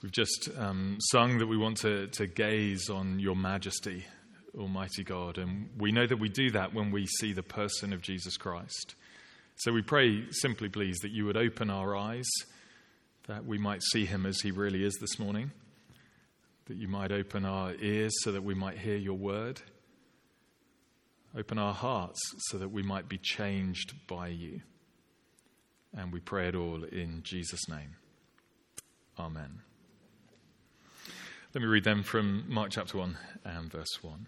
We've just sung that we want to gaze on your majesty, Almighty God, and we know that we do that when we see the person of Jesus Christ. So we pray simply, please, that you would open our eyes, that we might see him as he really is this morning, that you might open our ears so that we might hear your word, open our hearts so that we might be changed by you. And we pray it all in Jesus' name. Amen. Let me read them from Mark chapter 1 and verse 1.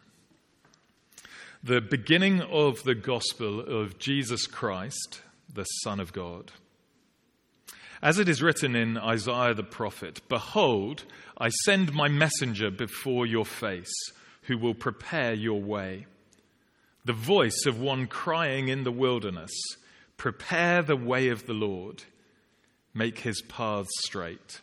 The beginning of the gospel of Jesus Christ, the Son of God. As it is written in Isaiah the prophet, "Behold, I send my messenger before your face, who will prepare your way. The voice of one crying in the wilderness, prepare the way of the Lord, make his paths straight."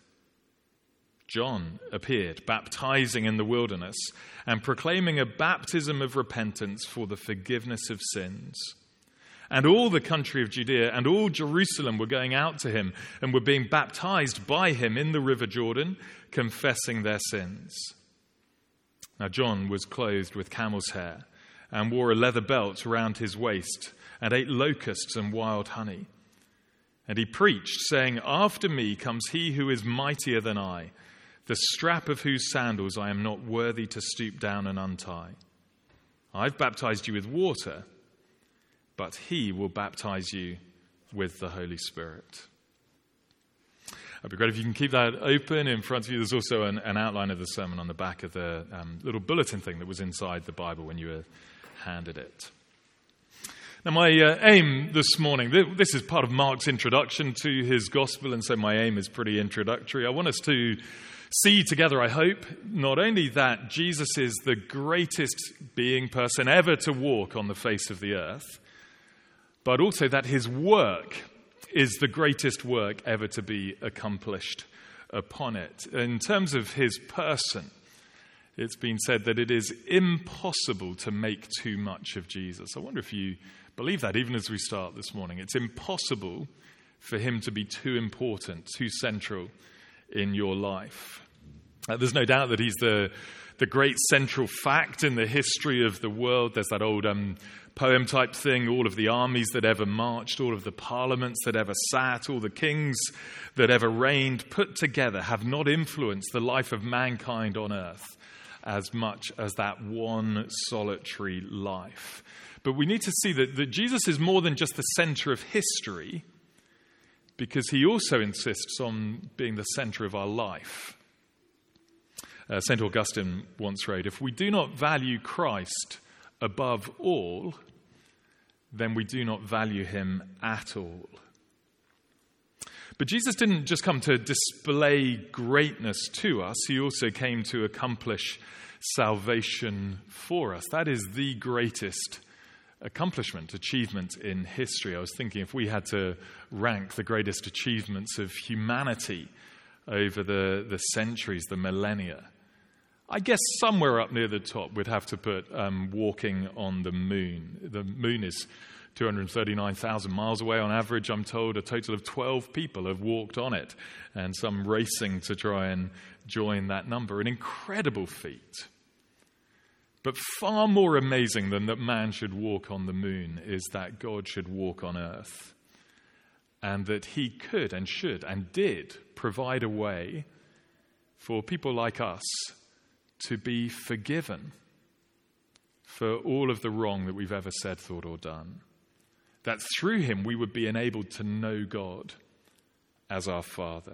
John appeared, baptizing in the wilderness and proclaiming a baptism of repentance for the forgiveness of sins. And all the country of Judea and all Jerusalem were going out to him and were being baptized by him in the river Jordan, confessing their sins. Now John was clothed with camel's hair and wore a leather belt around his waist and ate locusts and wild honey. And he preached, saying, "After me comes he who is mightier than I, the strap of whose sandals I am not worthy to stoop down and untie. I've baptized you with water, but he will baptize you with the Holy Spirit." It'd be great if you can keep that open in front of you. There's also an outline of the sermon on the back of the little bulletin thing that was inside the Bible when you were handed it. Now, my aim this morning, this is part of Mark's introduction to his gospel, and so my aim is pretty introductory. I want us to see together, I hope, not only that Jesus is the greatest person ever to walk on the face of the earth, but also that his work is the greatest work ever to be accomplished upon it. In terms of his person, it's been said that it is impossible to make too much of Jesus. I wonder if you believe that even as we start this morning. It's impossible for him to be too important, too central in your life. There's no doubt that he's the great central fact in the history of the world. There's that old poem type thing, all of the armies that ever marched, all of the parliaments that ever sat, all the kings that ever reigned, put together, have not influenced the life of mankind on earth as much as that one solitary life. But we need to see that Jesus is more than just the center of history, because he also insists on being the center of our life. St. Augustine once wrote, "If we do not value Christ above all, then we do not value him at all." But Jesus didn't just come to display greatness to us, he also came to accomplish salvation for us. That is the greatest achievement in history. I was thinking if we had to rank the greatest achievements of humanity over the centuries, the millennia, I guess somewhere up near the top we'd have to put walking on the moon. The moon is 239,000 miles away on average, I'm told. A total of 12 people have walked on it, and some racing to try and join that number. An incredible feat. But far more amazing than that man should walk on the moon is that God should walk on earth, and that he could and should and did provide a way for people like us to be forgiven for all of the wrong that we've ever said, thought, or done. That through him we would be enabled to know God as our Father.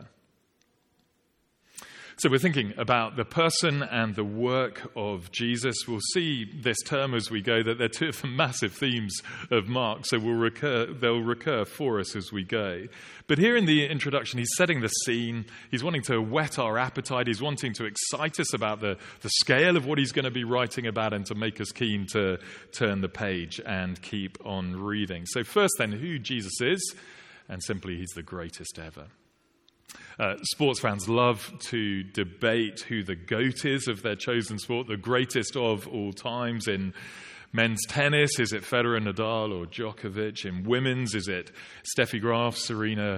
So we're thinking about the person and the work of Jesus. We'll see this term as we go that they're two of the massive themes of Mark, so they'll recur for us as we go. But here in the introduction, he's setting the scene. He's wanting to whet our appetite. He's wanting to excite us about the scale of what he's going to be writing about and to make us keen to turn the page and keep on reading. So first then, who Jesus is, and simply he's the greatest ever. Sports fans love to debate who the GOAT is of their chosen sport, the greatest of all times. In men's tennis, is it Federer, Nadal, or Djokovic? In women's, is it Steffi Graf, Serena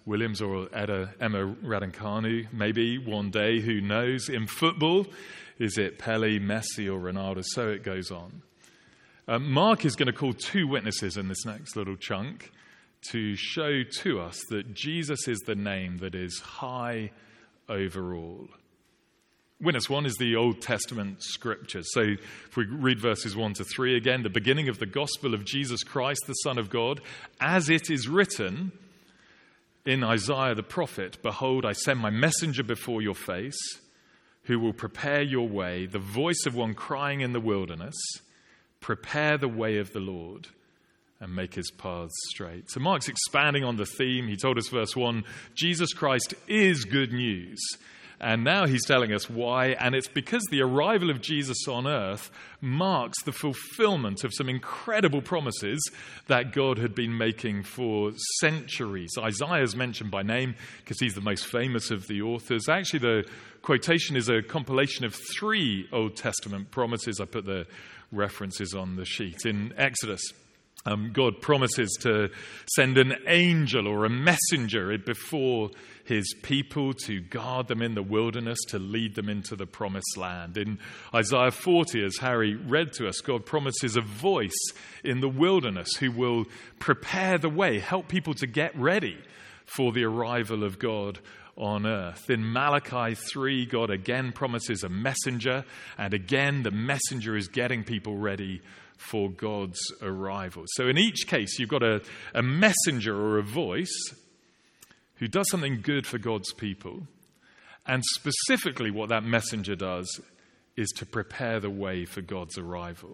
Williams or Emma Raducanu, maybe one day, who knows? In football, is it Pele, Messi or Ronaldo? So it goes on. Mark is going to call two witnesses in this next little chunk to show to us that Jesus is the name that is high over all. Witness one is the Old Testament scriptures. So if we read verses 1 to 3 again, the beginning of the gospel of Jesus Christ, the Son of God, as it is written in Isaiah the prophet, behold, I send my messenger before your face, who will prepare your way, the voice of one crying in the wilderness, prepare the way of the Lord and make his paths straight. So Mark's expanding on the theme. He told us, verse 1, Jesus Christ is good news. And now he's telling us why, and it's because the arrival of Jesus on earth marks the fulfillment of some incredible promises that God had been making for centuries. Isaiah is mentioned by name because he's the most famous of the authors. Actually, the quotation is a compilation of 3 Old Testament promises. I put the references on the sheet. In Exodus, God promises to send an angel or a messenger before his people to guard them in the wilderness, to lead them into the promised land. In Isaiah 40, as Harry read to us, God promises a voice in the wilderness who will prepare the way, help people to get ready for the arrival of God on earth. In Malachi 3, God again promises a messenger, and again the messenger is getting people ready for God's arrival. So in each case, you've got a messenger or a voice who does something good for God's people. And specifically what that messenger does is to prepare the way for God's arrival.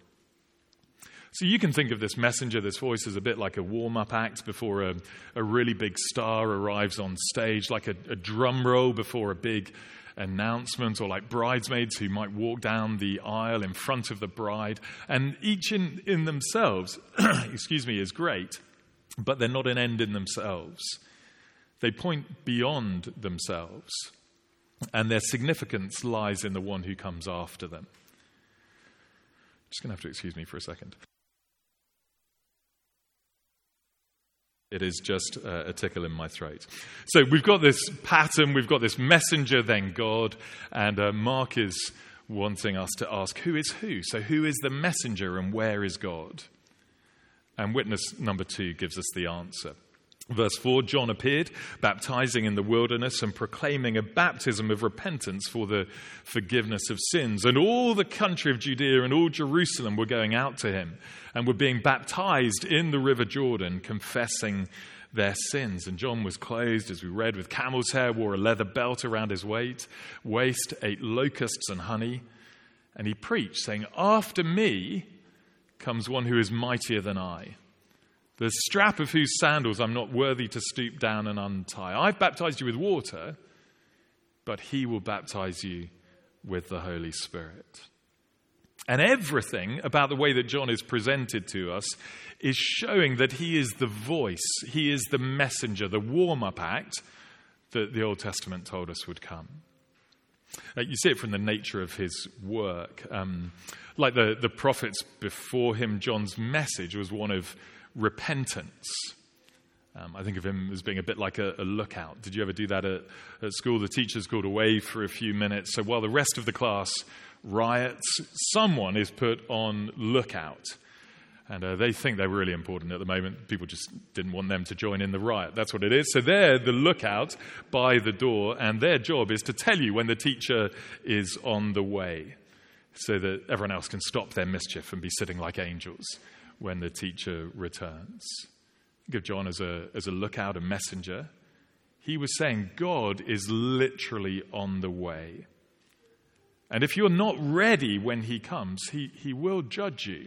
So you can think of this messenger, this voice, as a bit like a warm-up act before a really big star arrives on stage, like a drum roll before a big announcement, or like bridesmaids who might walk down the aisle in front of the bride. And each in themselves, is great, but they're not an end in themselves. They point beyond themselves, and their significance lies in the one who comes after them. Just going to have to excuse me for a second. It is just a tickle in my throat. So we've got this pattern, we've got this messenger, then God, and Mark is wanting us to ask, who is who? So who is the messenger and where is God? And witness number 2 gives us the answer. Verse 4, John appeared, baptizing in the wilderness and proclaiming a baptism of repentance for the forgiveness of sins. And all the country of Judea and all Jerusalem were going out to him and were being baptized in the river Jordan, confessing their sins. And John was clothed, as we read, with camel's hair, wore a leather belt around his waist, ate locusts and honey. And he preached, saying, after me comes one who is mightier than I, the strap of whose sandals I'm not worthy to stoop down and untie. I've baptized you with water, but he will baptize you with the Holy Spirit. And everything about the way that John is presented to us is showing that he is the voice, he is the messenger, the warm-up act that the Old Testament told us would come. You see it from the nature of his work. Like the prophets before him, John's message was one of repentance. I think of him as being a bit like a lookout. Did you ever do that at school? The teacher's called away for a few minutes. So while the rest of the class riots, someone is put on lookout. And they think they're really important at the moment. People just didn't want them to join in the riot. That's what it is. So they're the lookout by the door, and their job is to tell you when the teacher is on the way, so that everyone else can stop their mischief and be sitting like angels when the teacher returns. Think of John as a lookout, a messenger. He was saying God is literally on the way. And if you're not ready when he comes, he will judge you.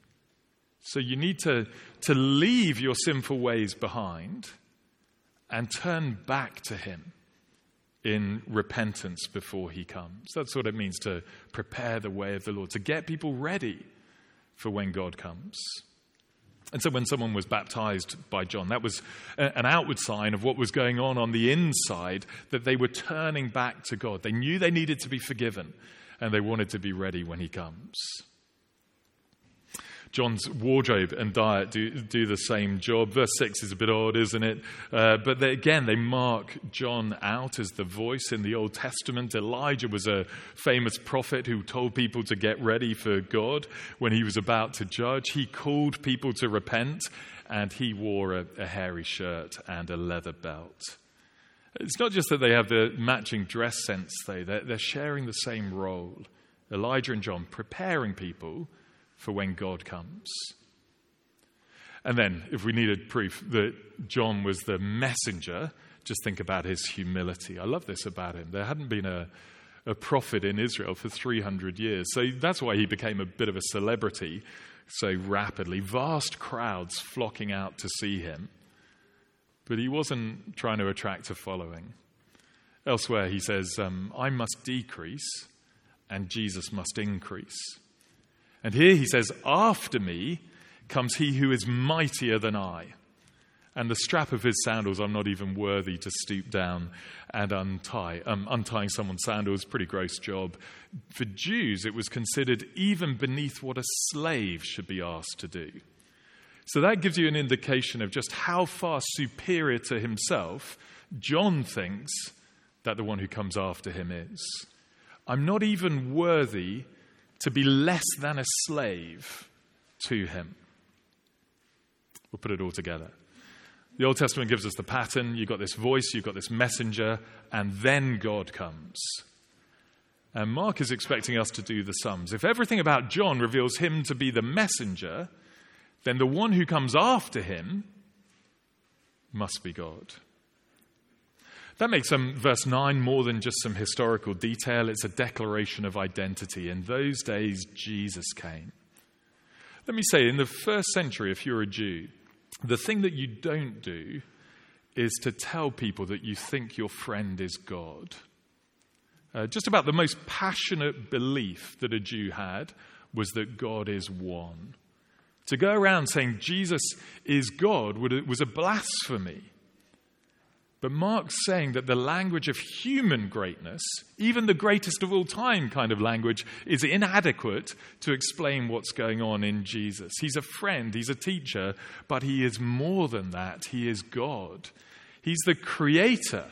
So you need to leave your sinful ways behind and turn back to him in repentance before he comes. That's what it means to prepare the way of the Lord, to get people ready for when God comes. And so when someone was baptized by John, that was an outward sign of what was going on the inside, that they were turning back to God. They knew they needed to be forgiven, and they wanted to be ready when he comes. John's wardrobe and diet do the same job. Verse 6 is a bit odd, isn't it? But they mark John out as the voice in the Old Testament. Elijah was a famous prophet who told people to get ready for God when he was about to judge. He called people to repent, and he wore a hairy shirt and a leather belt. It's not just that they have the matching dress sense, though. They're sharing the same role. Elijah and John preparing people for when God comes. And then, if we needed proof that John was the messenger, just think about his humility. I love this about him. There hadn't been a prophet in Israel for 300 years. So that's why he became a bit of a celebrity so rapidly. Vast crowds flocking out to see him. But he wasn't trying to attract a following. Elsewhere he says, I must decrease and Jesus must increase. And here he says, after me comes he who is mightier than I. And the strap of his sandals I'm not even worthy to stoop down and untie. Untying someone's sandals, pretty gross job. For Jews, it was considered even beneath what a slave should be asked to do. So that gives you an indication of just how far superior to himself John thinks that the one who comes after him is. I'm not even worthy to be less than a slave to him. We'll put it all together. The Old Testament gives us the pattern. You've got this voice, you've got this messenger, and then God comes. And Mark is expecting us to do the sums. If everything about John reveals him to be the messenger, then the one who comes after him must be God. That makes verse 9 more than just some historical detail. It's a declaration of identity. In those days, Jesus came. Let me say, in the first century, if you're a Jew, the thing that you don't do is to tell people that you think your friend is God. Just about the most passionate belief that a Jew had was that God is one. To go around saying Jesus is God was a blasphemy. But Mark's saying that the language of human greatness, even the greatest of all time kind of language, is inadequate to explain what's going on in Jesus. He's a friend, he's a teacher, but he is more than that. He is God. He's the creator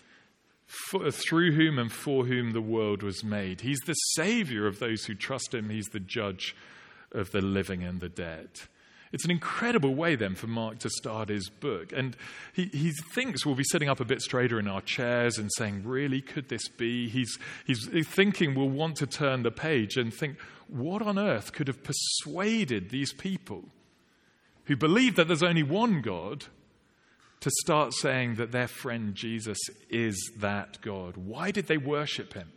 through whom and for whom the world was made. He's the savior of those who trust him. He's the judge of the living and the dead. It's an incredible way then for Mark to start his book. And he thinks we'll be sitting up a bit straighter in our chairs and saying, really, could this be? He's thinking we'll want to turn the page and think, what on earth could have persuaded these people who believe that there's only one God to start saying that their friend Jesus is that God? Why did they worship him?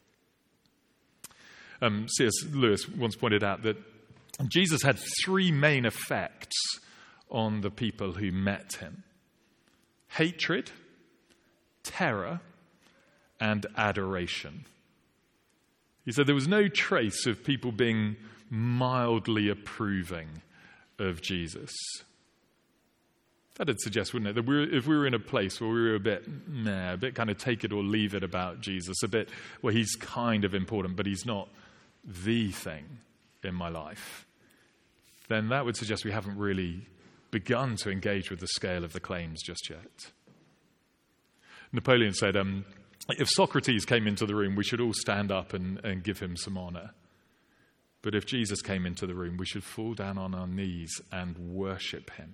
C.S. Lewis once pointed out that Jesus had three main effects on the people who met him: hatred, terror, and adoration. He said there was no trace of people being mildly approving of Jesus. That'd suggest, wouldn't it, that if we were in a place where we were a bit kind of take it or leave it about Jesus, a bit where he's kind of important, but he's not the thing in my life, then that would suggest we haven't really begun to engage with the scale of the claims just yet. Napoleon said, if Socrates came into the room, we should all stand up and give him some honor. But if Jesus came into the room, we should fall down on our knees and worship him.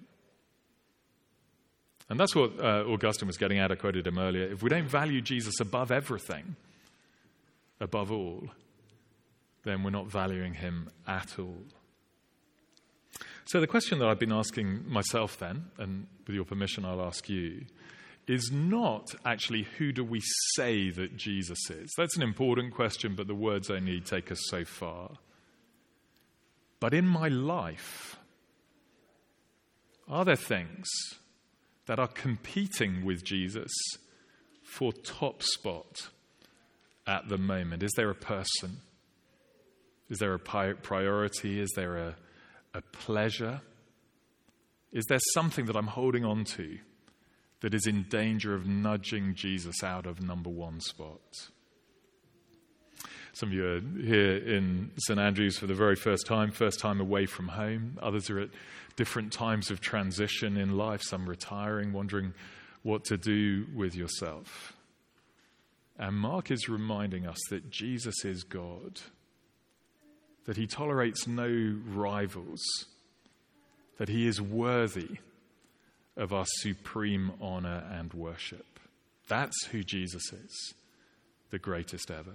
And that's what Augustine was getting at. I quoted him earlier. If we don't value Jesus above everything, above all, then we're not valuing him at all. So the question that I've been asking myself then, and with your permission I'll ask you, is not actually who do we say that Jesus is. That's an important question, but the words only take us so far. But in my life, are there things that are competing with Jesus for top spot at the moment? Is there a person? Is there a priority? Is there a pleasure? Is there something that I'm holding on to that is in danger of nudging Jesus out of number one spot? Some of you are here in St Andrews for the very first time away from home. Others are at different times of transition in life, some retiring, wondering what to do with yourself. And Mark is reminding us that Jesus is God, that he tolerates no rivals, that he is worthy of our supreme honor and worship. That's who Jesus is, the greatest ever.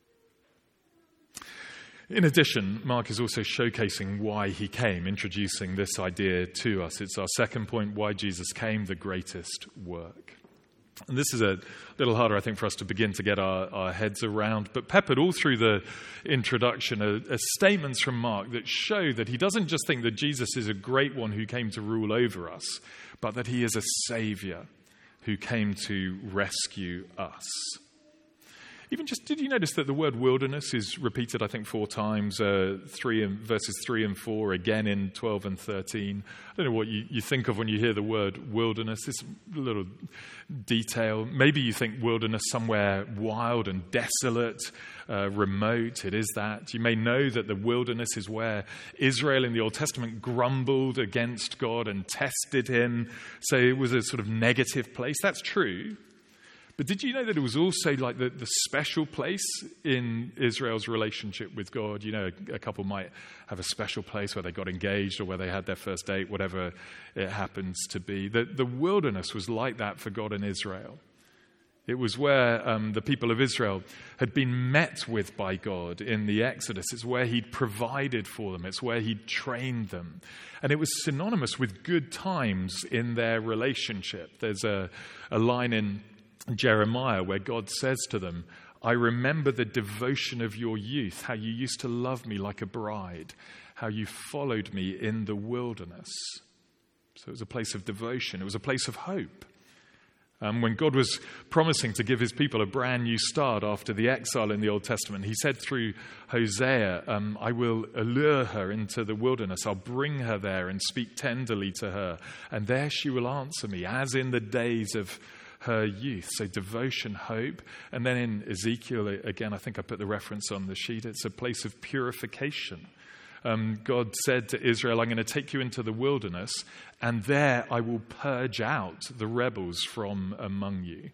In addition, Mark is also showcasing why he came, introducing this idea to us. It's our second point, why Jesus came, the greatest work. And this is a little harder, I think, for us to begin to get our heads around. But peppered all through the introduction are statements from Mark that show that he doesn't just think that Jesus is a great one who came to rule over us, but that he is a savior who came to rescue us. Even just, did you notice that the word wilderness is repeated, I think, 4 times, verses 3 and 4, again in 12 and 13? I don't know what you think of when you hear the word wilderness. This little detail. Maybe you think wilderness somewhere wild and desolate, remote. It is that. You may know that the wilderness is where Israel in the Old Testament grumbled against God and tested him. So it was a sort of negative place. That's true. But did you know that it was also like the special place in Israel's relationship with God? You know, a couple might have a special place where they got engaged or where they had their first date, whatever it happens to be. The wilderness was like that for God and Israel. It was where the people of Israel had been met with by God in the Exodus. It's where he'd provided for them. It's where he'd trained them. And it was synonymous with good times in their relationship. There's a line in Jeremiah where God says to them, I remember the devotion of your youth, how you used to love me like a bride, how you followed me in the wilderness. So it was a place of devotion. It was a place of hope. When God was promising to give his people a brand new start after the exile in the Old Testament, he said through Hosea, I will allure her into the wilderness. I'll bring her there and speak tenderly to her. And there she will answer me, as in the days of her youth. So devotion, hope. And then in Ezekiel, again, I think I put the reference on the sheet, it's a place of purification. God said to Israel, I'm going to take you into the wilderness, and there I will purge out the rebels from among you.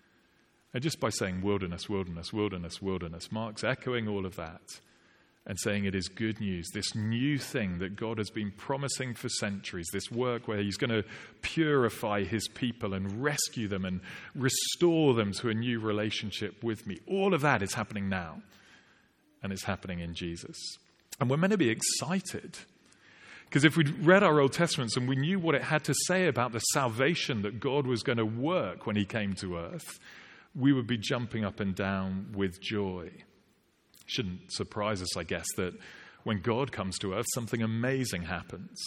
And just by saying wilderness, wilderness, wilderness, wilderness, Mark's echoing all of that and saying it is good news, this new thing that God has been promising for centuries, this work where he's going to purify his people and rescue them and restore them to a new relationship with me. All of that is happening now, and it's happening in Jesus. And we're meant to be excited, because if we'd read our Old Testaments and we knew what it had to say about the salvation that God was going to work when he came to earth, we would be jumping up and down with joy. Shouldn't surprise us, I guess, that when God comes to earth, something amazing happens.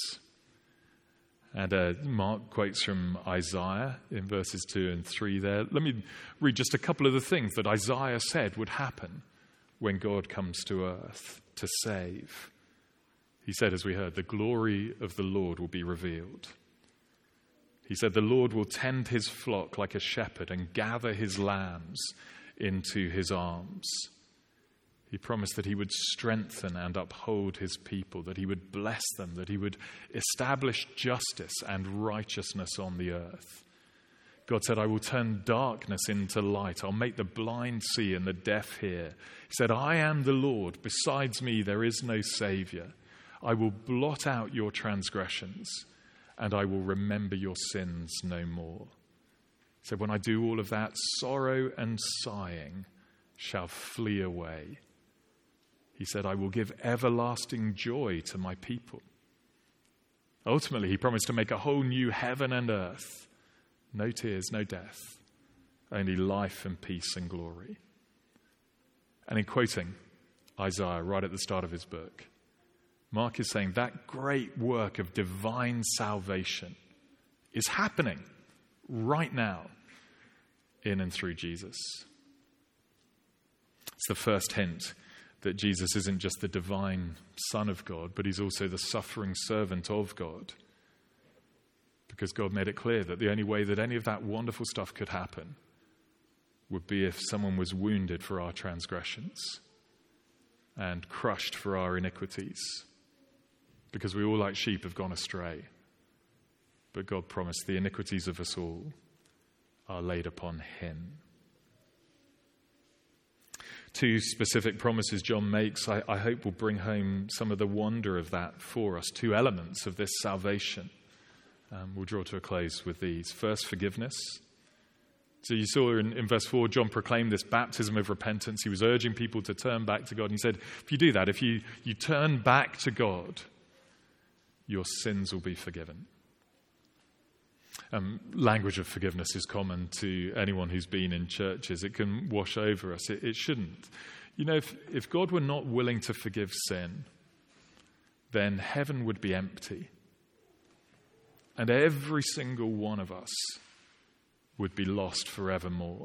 And Mark quotes from Isaiah in verses 2 and 3 there. Let me read just a couple of the things that Isaiah said would happen when God comes to earth to save. He said, as we heard, the glory of the Lord will be revealed. He said, the Lord will tend his flock like a shepherd and gather his lambs into his arms. He promised that he would strengthen and uphold his people, that he would bless them, that he would establish justice and righteousness on the earth. God said, I will turn darkness into light. I'll make the blind see and the deaf hear. He said, I am the Lord. Besides me, there is no Savior. I will blot out your transgressions, and I will remember your sins no more. He said, when I do all of that, sorrow and sighing shall flee away. He said, I will give everlasting joy to my people. Ultimately, he promised to make a whole new heaven and earth. No tears, no death, only life and peace and glory. And in quoting Isaiah right at the start of his book, Mark is saying that great work of divine salvation is happening right now in and through Jesus. It's the first hint that Jesus isn't just the divine Son of God, but he's also the suffering servant of God. Because God made it clear that the only way that any of that wonderful stuff could happen would be if someone was wounded for our transgressions, and crushed for our iniquities, because we all like sheep have gone astray. But God promised the iniquities of us all are laid upon him. Two specific promises John makes, I hope, will bring home some of the wonder of that for us. Two elements of this salvation. We'll draw to a close with these. First, forgiveness. So you saw in verse 4, John proclaimed this baptism of repentance. He was urging people to turn back to God. And he said, if you do that, if you turn back to God, your sins will be forgiven. Language of forgiveness is common to anyone who's been in churches. It can wash over us. It shouldn't. You know, if God were not willing to forgive sin, then heaven would be empty. And every single one of us would be lost forevermore.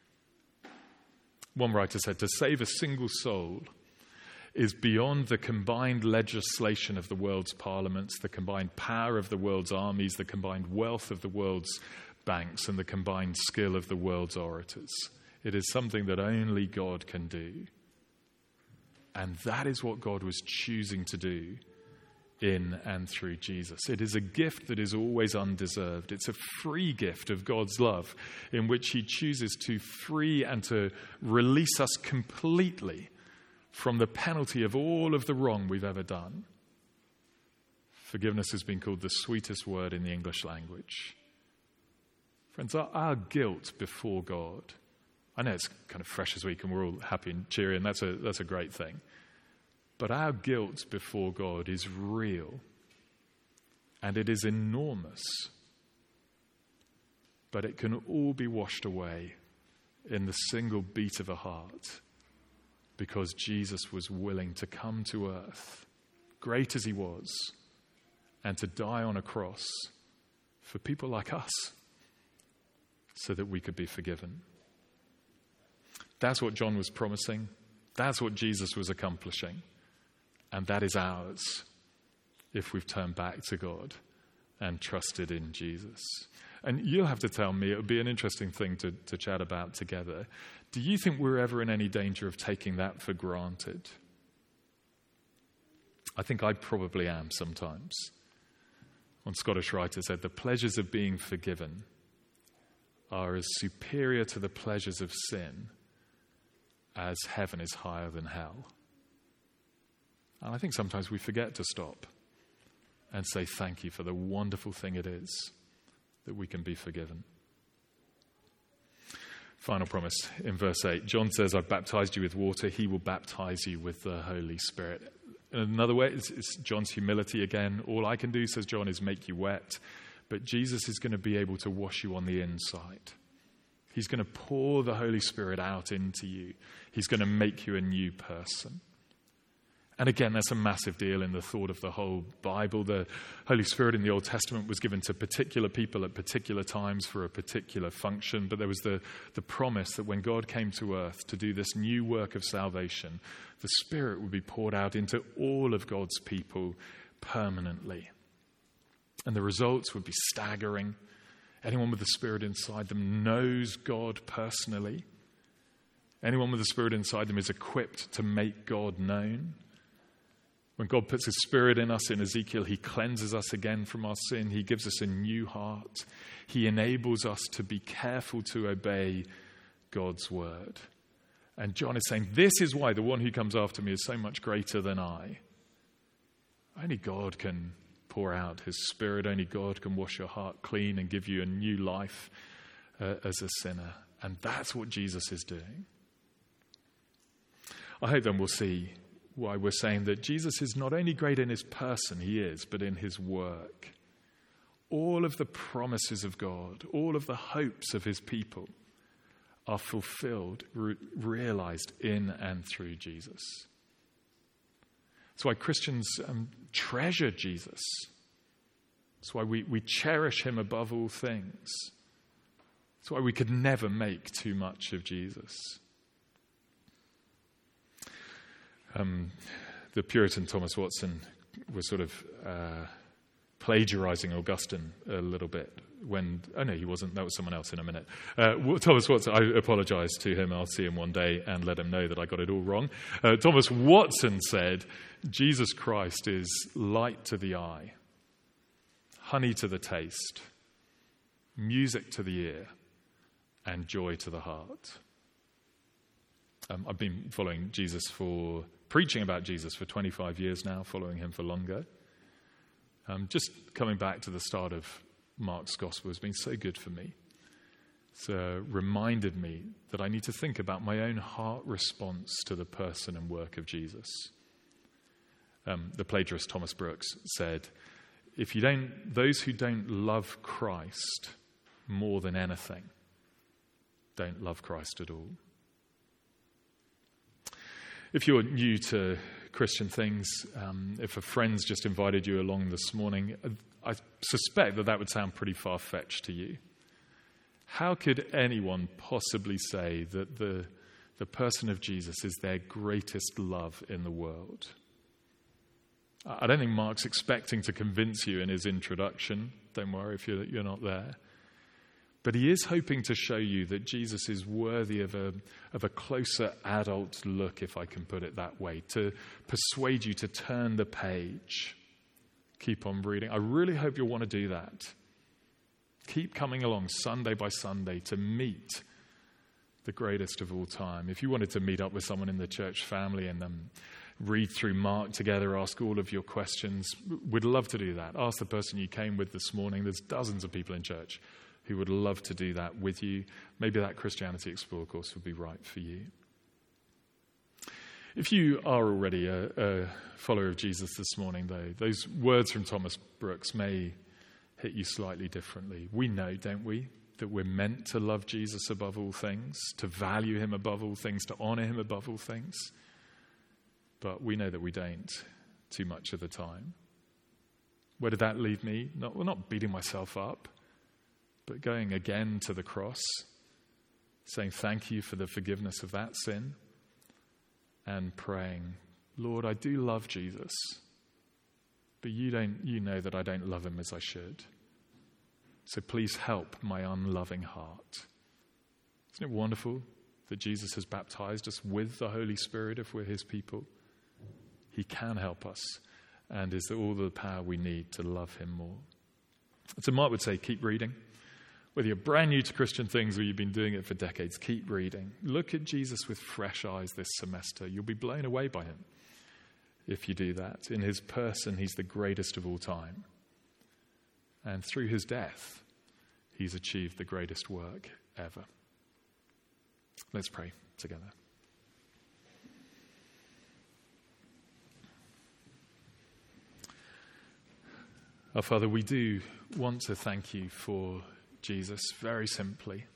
One writer said, to save a single soul is beyond the combined legislation of the world's parliaments, the combined power of the world's armies, the combined wealth of the world's banks, and the combined skill of the world's orators. It is something that only God can do. And that is what God was choosing to do in and through Jesus. It is a gift that is always undeserved. It's a free gift of God's love in which he chooses to free and to release us completely from the penalty of all of the wrong we've ever done. Forgiveness has been called the sweetest word in the English language. Friends, our guilt before God, I know it's kind of fresh this week and we're all happy and cheery, and that's a great thing. But our guilt before God is real, and it is enormous. But it can all be washed away in the single beat of a heart, because Jesus was willing to come to earth, great as he was, and to die on a cross for people like us, so that we could be forgiven. That's what John was promising. That's what Jesus was accomplishing. And that is ours if we've turned back to God and trusted in Jesus. And you'll have to tell me, it would be an interesting thing to chat about together. Do you think we're ever in any danger of taking that for granted? I think I probably am sometimes. One Scottish writer said, the pleasures of being forgiven are as superior to the pleasures of sin as heaven is higher than hell. And I think sometimes we forget to stop and say thank you for the wonderful thing it is that we can be forgiven. Final promise in verse 8. John says, I've baptized you with water. He will baptize you with the Holy Spirit. In another way, it's John's humility again. All I can do, says John, is make you wet. But Jesus is going to be able to wash you on the inside. He's going to pour the Holy Spirit out into you. He's going to make you a new person. And again, that's a massive deal in the thought of the whole Bible. The Holy Spirit in the Old Testament was given to particular people at particular times for a particular function. But there was the promise that when God came to earth to do this new work of salvation, the Spirit would be poured out into all of God's people permanently. And the results would be staggering. Anyone with the Spirit inside them knows God personally. Anyone with the Spirit inside them is equipped to make God known. When God puts his Spirit in us in Ezekiel, he cleanses us again from our sin. He gives us a new heart. He enables us to be careful to obey God's word. And John is saying, this is why the one who comes after me is so much greater than I. Only God can pour out his Spirit. Only God can wash your heart clean and give you a new life as a sinner. And that's what Jesus is doing. I hope then we'll see why we're saying that Jesus is not only great in his person, he is, but in his work. All of the promises of God, all of the hopes of his people are fulfilled, realized in and through Jesus. That's why Christians treasure Jesus. That's why we cherish him above all things. That's why we could never make too much of Jesus. The Puritan Thomas Watson was sort of plagiarizing Augustine a little bit he wasn't. That was someone else in a minute. Thomas Watson, I apologize to him. I'll see him one day and let him know that I got it all wrong. Thomas Watson said, Jesus Christ is light to the eye, honey to the taste, music to the ear, and joy to the heart. I've been following preaching about Jesus for 25 years now, following him for longer. Just coming back to the start of Mark's gospel has been so good for me. It's reminded me that I need to think about my own heart response to the person and work of Jesus. The plagiarist Thomas Brooks said, those who don't love Christ more than anything don't love Christ at all. If you're new to Christian things, if a friend's just invited you along this morning, I suspect that would sound pretty far-fetched to you. How could anyone possibly say that the person of Jesus is their greatest love in the world? I don't think Mark's expecting to convince you in his introduction. Don't worry if you're not there. But he is hoping to show you that Jesus is worthy of a closer adult look, if I can put it that way, to persuade you to turn the page. Keep on reading. I really hope you'll want to do that. Keep coming along Sunday by Sunday to meet the greatest of all time. If you wanted to meet up with someone in the church family and read through Mark together, ask all of your questions, we'd love to do that. Ask the person you came with this morning. There's dozens of people in church who would love to do that with you. Maybe that Christianity Explored course would be right for you. If you are already a follower of Jesus this morning, though, those words from Thomas Brooks may hit you slightly differently. We know, don't we, that we're meant to love Jesus above all things, to value him above all things, to honor him above all things. But we know that we don't too much of the time. Where did that leave me? Not beating myself up, but going again to the cross, saying thank you for the forgiveness of that sin, and praying, Lord, I do love Jesus, but you know that I don't love him as I should. So please help my unloving heart. Isn't it wonderful that Jesus has baptized us with the Holy Spirit if we're his people? He can help us and is all the power we need to love him more. So Mark would say, keep reading. Whether you're brand new to Christian things or you've been doing it for decades, keep reading. Look at Jesus with fresh eyes this semester. You'll be blown away by him if you do that. In his person, he's the greatest of all time. And through his death, he's achieved the greatest work ever. Let's pray together. Our Father, we do want to thank you for Jesus, very simply.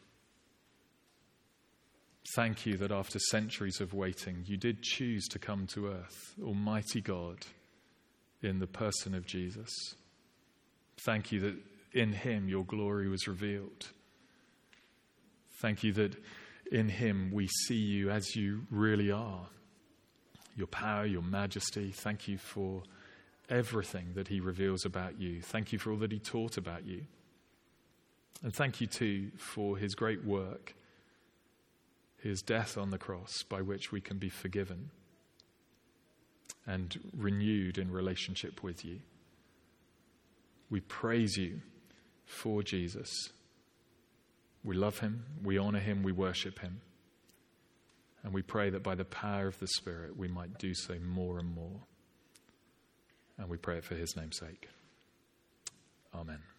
Thank you that after centuries of waiting, you did choose to come to earth, Almighty God, in the person of Jesus. Thank you that in him your glory was revealed. Thank you that in him we see you as you really are, your power, your majesty. Thank you for everything that he reveals about you. Thank you for all that he taught about you. And thank you too for his great work, his death on the cross by which we can be forgiven and renewed in relationship with you. We praise you for Jesus. We love him, we honor him, we worship him. And we pray that by the power of the Spirit we might do so more and more. And we pray it for his name's sake. Amen.